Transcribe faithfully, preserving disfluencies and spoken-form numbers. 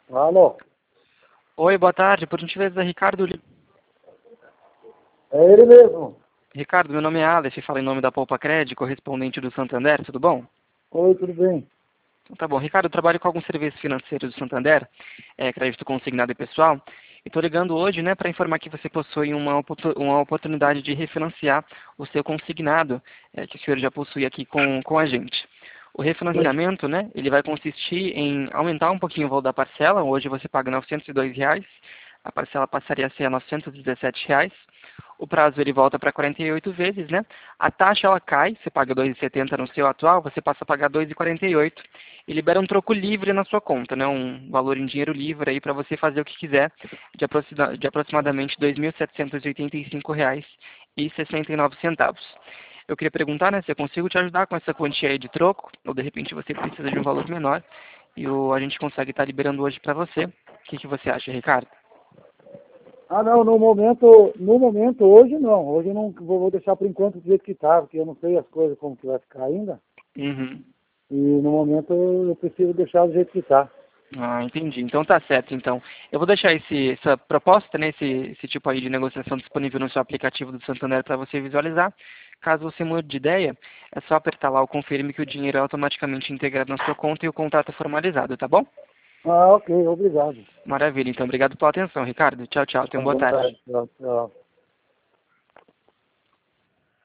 Alô? Oi, boa tarde. Por gentileza, Ricardo. Li- É ele mesmo. Ricardo, meu nome é Aleph, falo em nome da Poupa Cred, correspondente do Santander, tudo bom? Oi, tudo bem? Então, tá bom. Ricardo, eu trabalho com alguns serviços financeiros do Santander, é, crédito consignado e pessoal, e estou ligando hoje, né, para informar que você possui uma, oportu- uma oportunidade de refinanciar o seu consignado, é, que o senhor já possui aqui com, com a gente. O refinanciamento, né, ele vai consistir em aumentar um pouquinho o valor da parcela. Hoje você paga novecentos e dois reais, a parcela passaria a ser novecentos e dezessete reais. O prazo ele volta para quarenta e oito vezes, né? A taxa ela cai, você paga dois reais e setenta centavos no seu atual, você passa a pagar dois reais e quarenta e oito centavos e libera um troco livre na sua conta, né? Um valor em dinheiro livre aí para você fazer o que quiser, de, aproxima, de aproximadamente dois mil setecentos e oitenta e cinco reais e sessenta e nove centavos. Eu queria perguntar, né, se eu consigo te ajudar com essa quantia aí de troco, ou de repente você precisa de um valor menor e o, a gente consegue estar liberando hoje para você. O que, que você acha, Ricardo? Ah, não, no momento, no momento, hoje não. Hoje eu não vou, vou deixar por enquanto do jeito que tá, porque eu não sei as coisas como que vai ficar ainda. Uhum. E no momento eu, eu prefiro deixar do jeito que tá. Ah, entendi. Então tá certo, então. Eu vou deixar esse, essa proposta, né, esse, esse tipo aí de negociação disponível no seu aplicativo do Santander para você visualizar. Caso você mude de ideia, é só apertar lá o confirme que o dinheiro é automaticamente integrado na sua conta e o contrato é formalizado, tá bom? Ah, ok, obrigado. Maravilha. Então, obrigado pela atenção, Ricardo. Tchau, tchau. Tenha Tá, uma boa boa tarde. tarde. Tchau, tchau.